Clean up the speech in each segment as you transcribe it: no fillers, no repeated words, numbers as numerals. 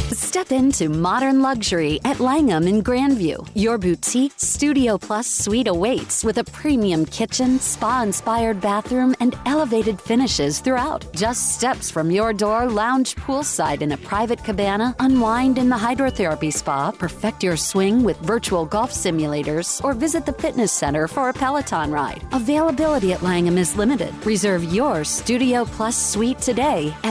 Step into modern luxury at Langham in Grandview. Your boutique Studio Plus suite awaits with a premium kitchen, spa-inspired bathroom, and elevated finishes throughout. Just steps from your door, lounge poolside in a private cabana, unwind in the hydrotherapy spa, perfect your swing with virtual golf simulators, or visit the fitness center for a Peloton ride. Availability at Langham is limited. Reserve your Studio Plus suite today at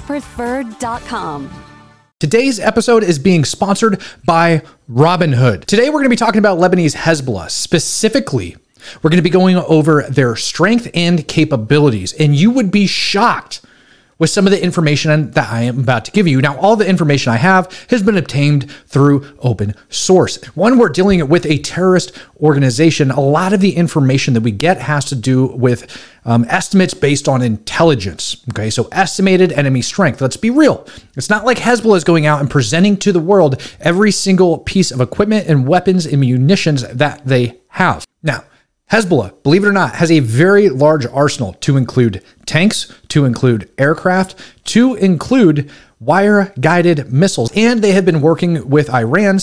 livepreferred.com. Today's episode is being sponsored by Robinhood. Today, we're going to be talking about Lebanese Hezbollah. Specifically, we're going to be going over their strength and capabilities, and you would be shocked with some of the information that I am about to give you. Now, all the information I have has been obtained through open source. When we're dealing with a terrorist organization, a lot of the information that we get has to do with estimates based on intelligence. Okay, so estimated enemy strength. Let's be real. It's not like Hezbollah is going out and presenting to the world every single piece of equipment and weapons and munitions that they have. Now, Hezbollah, believe it or not, has a very large arsenal to include tanks, to include aircraft, to include wire-guided missiles. And they have been working with Iran's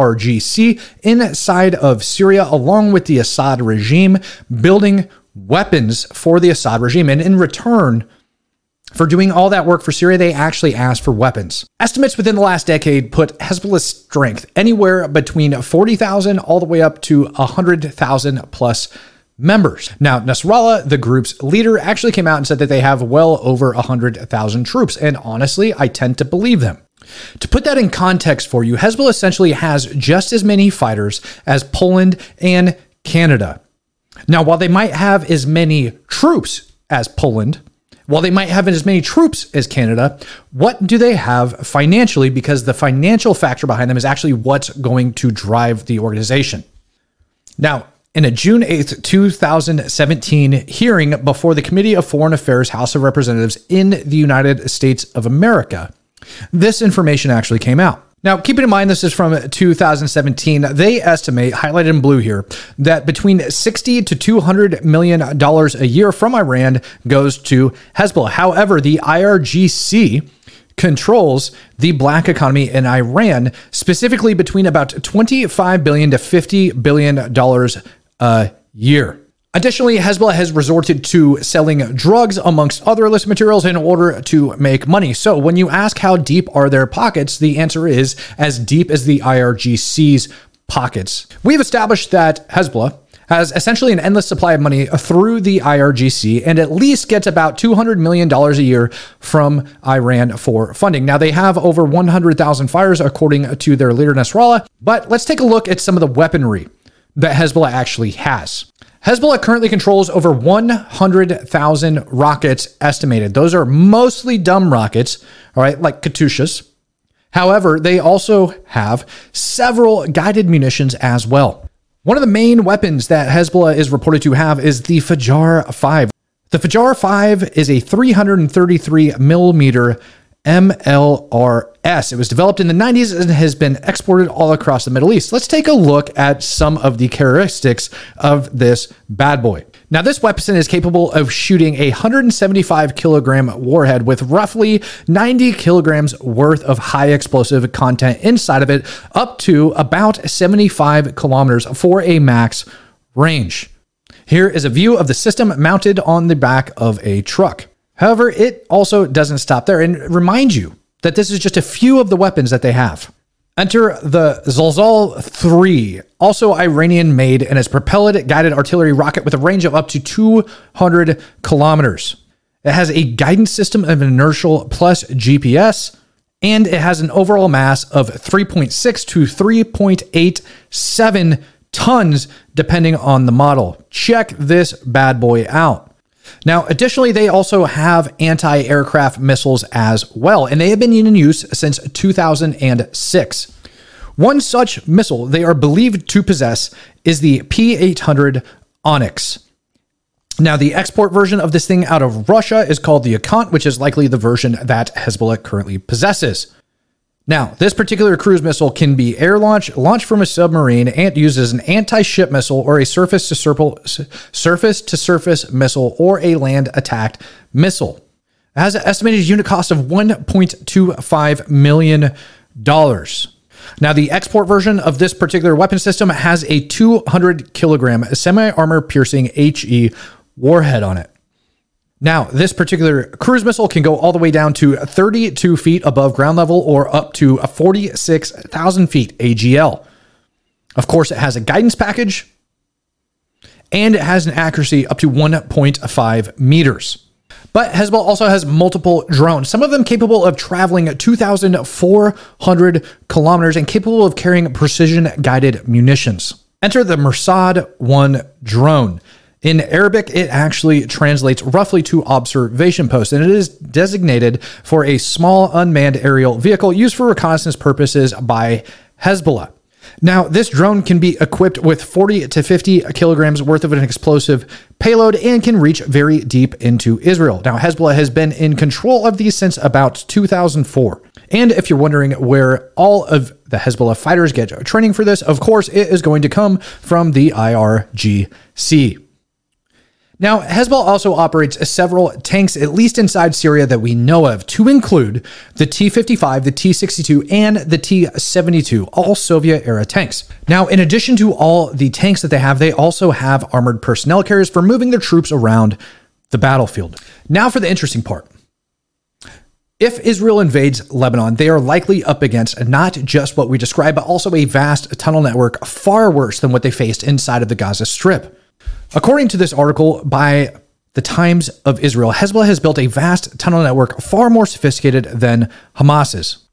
IRGC inside of Syria, along with the Assad regime, building weapons for the Assad regime. And in return for doing all that work for Syria, they actually asked for weapons. Estimates within the last decade put Hezbollah's strength anywhere between 40,000 all the way up to 100,000 plus members. Now, Nasrallah, the group's leader, actually came out and said that they have well over 100,000 troops. And honestly, I tend to believe them. To put that in context for you, Hezbollah essentially has just as many fighters as Poland and Canada. Now, while they might have as many troops as Poland, while they might have as many troops as Canada, what do they have financially? Because the financial factor behind them is actually what's going to drive the organization. Now, in a June 8th, 2017 hearing before the Committee of Foreign Affairs House of Representatives in the United States of America, this information actually came out. Now, keeping in mind, this is from 2017, they estimate, highlighted in blue here, that between $60 to $200 million a year from Iran goes to Hezbollah. However, the IRGC controls the black economy in Iran, specifically between about $25 billion to $50 billion a year. Additionally, Hezbollah has resorted to selling drugs amongst other illicit materials in order to make money. So when you ask how deep are their pockets, the answer is as deep as the IRGC's pockets. We've established that Hezbollah has essentially an endless supply of money through the IRGC and at least gets about $200 million a year from Iran for funding. Now, they have over 100,000 fighters, according to their leader, Nasrallah. But let's take a look at some of the weaponry that Hezbollah actually has. Hezbollah currently controls over 100,000 rockets estimated. Those are mostly dumb rockets, all right, like Katyushas. However, they also have several guided munitions as well. One of the main weapons that Hezbollah is reported to have is the Fajar 5. The Fajar 5 is a 333 millimeter MLRS. It was developed in the 90s and has been exported all across the Middle East. Let's take a look at some of the characteristics of this bad boy. Now, this weapon is capable of shooting a 175 kilogram warhead with roughly 90 kilograms worth of high explosive content inside of it, up to about 75 kilometers for a max range. Here is a view of the system mounted on the back of a truck. However, it also doesn't stop there and remind you that this is just a few of the weapons that they have. Enter the Zalzal 3, also Iranian made, and is propelled guided artillery rocket with a range of up to 200 kilometers. It has a guidance system of inertial plus GPS, and it has an overall mass of 3.6 to 3.87 tons, depending on the model. Check this bad boy out. Now, additionally, they also have anti-aircraft missiles as well, and they have been in use since 2006. One such missile they are believed to possess is the P-800 Onyx. Now, the export version of this thing out of Russia is called the Akhant, which is likely the version that Hezbollah currently possesses. Now, this particular cruise missile can be air launched from a submarine, and used as an anti-ship missile or a surface-to-surface missile or a land-attacked missile. It has an estimated unit cost of $1.25 million. Now, the export version of this particular weapon system has a 200 kilogram semi-armor piercing HE warhead on it. Now, this particular cruise missile can go all the way down to 32 feet above ground level or up to 46,000 feet AGL. Of course, it has a guidance package, and it has an accuracy up to 1.5 meters. But Hezbollah also has multiple drones, some of them capable of traveling 2,400 kilometers and capable of carrying precision-guided munitions. Enter the Mirsad-1 drone. In Arabic, it actually translates roughly to observation post, and it is designated for a small unmanned aerial vehicle used for reconnaissance purposes by Hezbollah. Now, this drone can be equipped with 40 to 50 kilograms worth of an explosive payload and can reach very deep into Israel. Now, Hezbollah has been in control of these since about 2004. And if you're wondering where all of the Hezbollah fighters get training for this, of course, it is going to come from the IRGC. Now, Hezbollah also operates several tanks, at least inside Syria, that we know of, to include the T-55, the T-62, and the T-72, all Soviet-era tanks. Now, in addition to all the tanks that they also have armored personnel carriers for moving their troops around the battlefield. Now for the interesting part. If Israel invades Lebanon, they are likely up against not just what we described, but also a vast tunnel network far worse than what they faced inside of the Gaza Strip. According to this article by the Times of Israel, Hezbollah has built a vast tunnel network far more sophisticated than Hamas's.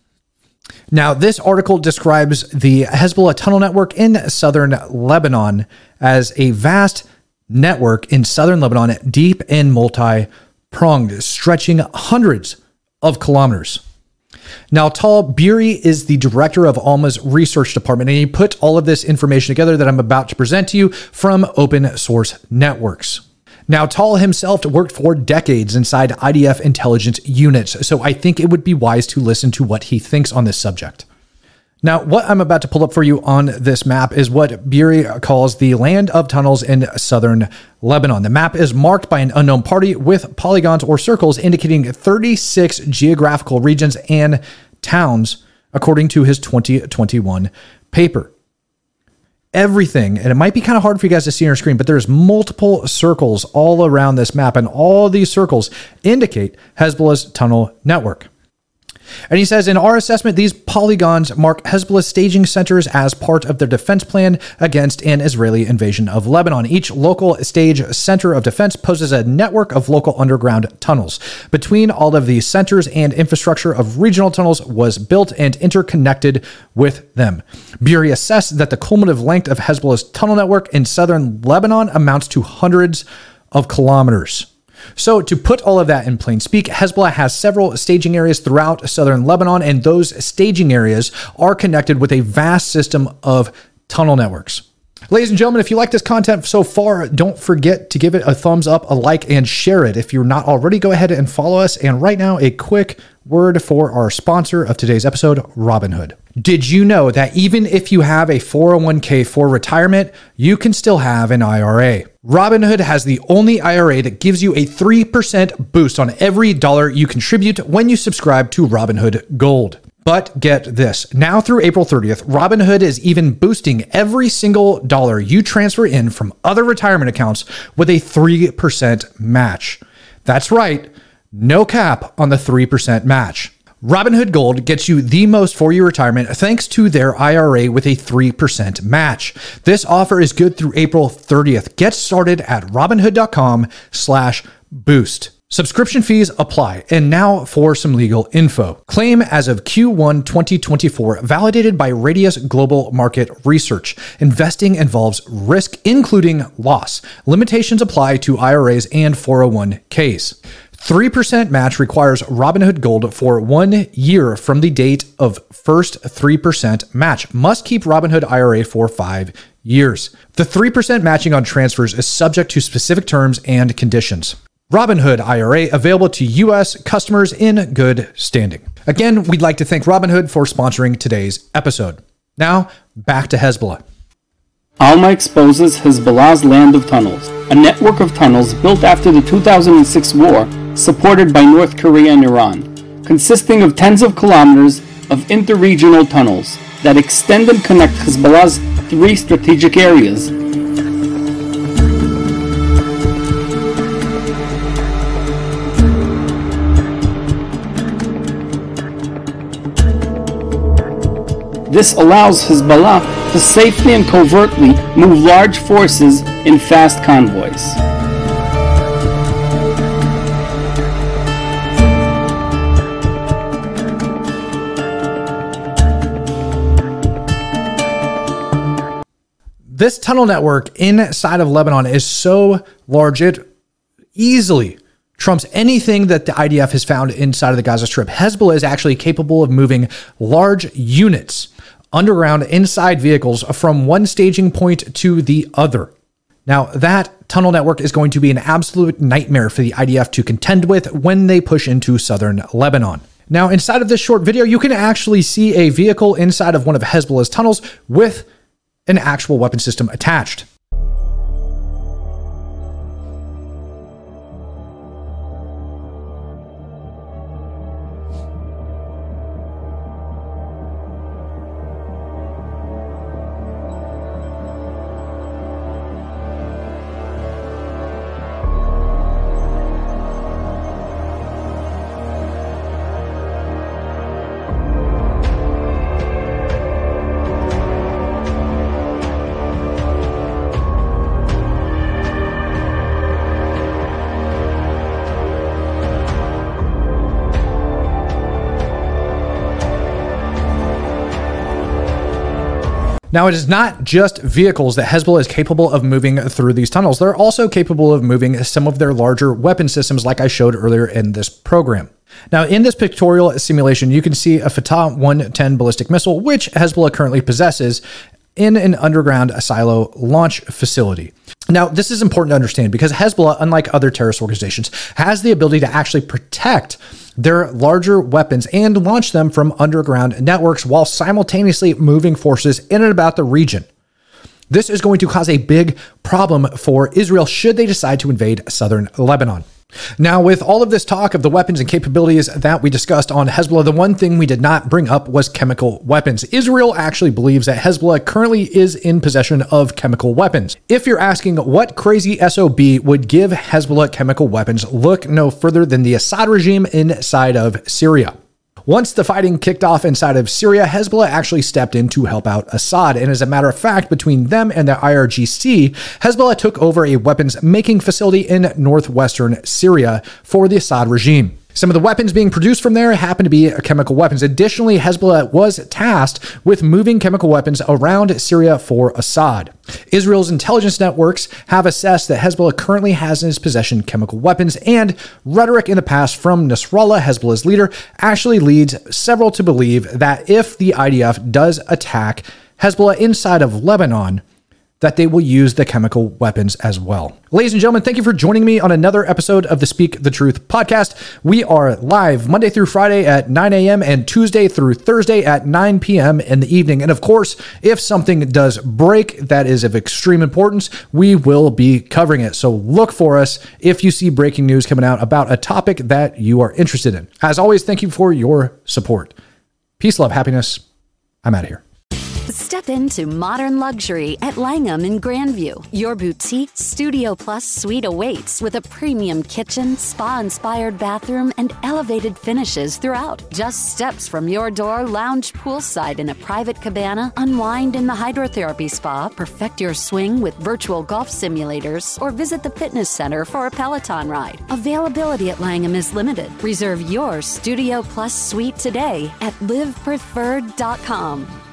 Now, this article describes the Hezbollah tunnel network in southern Lebanon as a vast network in southern Lebanon, deep and multi-pronged, stretching hundreds of kilometers. Now, Tal Buri is the director of Alma's research department, and he put all of this information together that I'm about to present to you from open source networks. Now, Tal himself worked for decades inside IDF intelligence units, so I think it would be wise to listen to what he thinks on this subject. Now, what I'm about to pull up for you on this map is what Buri calls the land of tunnels in southern Lebanon. The map is marked by an unknown party with polygons or circles indicating 36 geographical regions and towns, according to his 2021 paper. Everything, and it might be kind of hard for you guys to see on your screen, but there's multiple circles all around this map, and all these circles indicate Hezbollah's tunnel network. And he says, in our assessment, these polygons mark Hezbollah staging centers as part of their defense plan against an Israeli invasion of Lebanon. Each local stage center of defense poses a network of local underground tunnels. Between all of these centers and infrastructure of regional tunnels was built and interconnected with them. Buri assessed that the cumulative length of Hezbollah's tunnel network in southern Lebanon amounts to hundreds of kilometers. So to put all of that in plain speak, Hezbollah has several staging areas throughout southern Lebanon, and those staging areas are connected with a vast system of tunnel networks. Ladies and gentlemen, if you like this content so far, don't forget to give it a thumbs up, a like, and share it. If you're not already, go ahead and follow us. And right now, a quick word for our sponsor of today's episode, Robinhood. Did you know that even if you have a 401k for retirement, you can still have an IRA? Robinhood has the only IRA that gives you a 3% boost on every dollar you contribute when you subscribe to Robinhood Gold. But get this, now through April 30th, Robinhood is even boosting every single dollar you transfer in from other retirement accounts with a 3% match. That's right, no cap on the 3% match. Robinhood Gold gets you the most for your retirement thanks to their IRA with a 3% match. This offer is good through April 30th. Get started at Robinhood.com/boost. Subscription fees apply. And now for some legal info. Claim as of Q1 2024, validated by Radius Global Market Research. Investing involves risk, including loss. Limitations apply to IRAs and 401ks. 3% match requires Robinhood Gold for 1 year from the date of first 3% match. Must keep Robinhood IRA for 5 years. The 3% matching on transfers is subject to specific terms and conditions. Robinhood IRA available to U.S. customers in good standing. Again, we'd like to thank Robinhood for sponsoring today's episode. Now, back to Hezbollah. Alma exposes Hezbollah's land of tunnels, a network of tunnels built after the 2006 war, supported by North Korea and Iran. Consisting of tens of kilometers, of interregional tunnels that extend and connect Hezbollah's 3 strategic areas. This allows Hezbollah to safely and covertly move large forces in fast convoys. This tunnel network inside of Lebanon is so large, it easily trumps anything that the IDF has found inside of the Gaza Strip. Hezbollah is actually capable of moving large units underground inside vehicles from one staging point to the other. Now, that tunnel network is going to be an absolute nightmare for the IDF to contend with when they push into southern Lebanon. Now, inside of this short video, you can actually see a vehicle inside of one of Hezbollah's tunnels with an actual weapon system attached. Now, it is not just vehicles that Hezbollah is capable of moving through these tunnels. They're also capable of moving some of their larger weapon systems like I showed earlier in this program. Now, in this pictorial simulation, you can see a Fatah 110 ballistic missile, which Hezbollah currently possesses in an underground silo launch facility. Now, this is important to understand because Hezbollah, unlike other terrorist organizations, has the ability to actually protect their larger weapons and launch them from underground networks while simultaneously moving forces in and about the region. This is going to cause a big problem for Israel should they decide to invade southern Lebanon. Now, with all of this talk of the weapons and capabilities that we discussed on Hezbollah, the one thing we did not bring up was chemical weapons. Israel actually believes that Hezbollah currently is in possession of chemical weapons. If you're asking what crazy SOB would give Hezbollah chemical weapons, look no further than the Assad regime inside of Syria. Once the fighting kicked off inside of Syria, Hezbollah actually stepped in to help out Assad. And as a matter of fact, between them and the IRGC, Hezbollah took over a weapons making facility in northwestern Syria for the Assad regime. Some of the weapons being produced from there happen to be chemical weapons. Additionally, Hezbollah was tasked with moving chemical weapons around Syria for Assad. Israel's intelligence networks have assessed that Hezbollah currently has in its possession chemical weapons, and rhetoric in the past from Nasrallah, Hezbollah's leader, actually leads several to believe that if the IDF does attack Hezbollah inside of Lebanon, that they will use the chemical weapons as well. Ladies and gentlemen, thank you for joining me on another episode of the Speak the Truth podcast. We are live Monday through Friday at 9 a.m. and Tuesday through Thursday at 9 p.m. in the evening. And of course, if something does break that is of extreme importance, we will be covering it. So look for us if you see breaking news coming out about a topic that you are interested in. As always, thank you for your support. Peace, love, happiness. I'm out of here. Step into modern luxury at Langham in Grandview. Your boutique Studio Plus suite awaits with a premium kitchen, spa-inspired bathroom, and elevated finishes throughout. Just steps from your door, lounge poolside in a private cabana, unwind in the hydrotherapy spa, perfect your swing with virtual golf simulators, or visit the fitness center for a Peloton ride. Availability at Langham is limited. Reserve your Studio Plus suite today at livepreferred.com.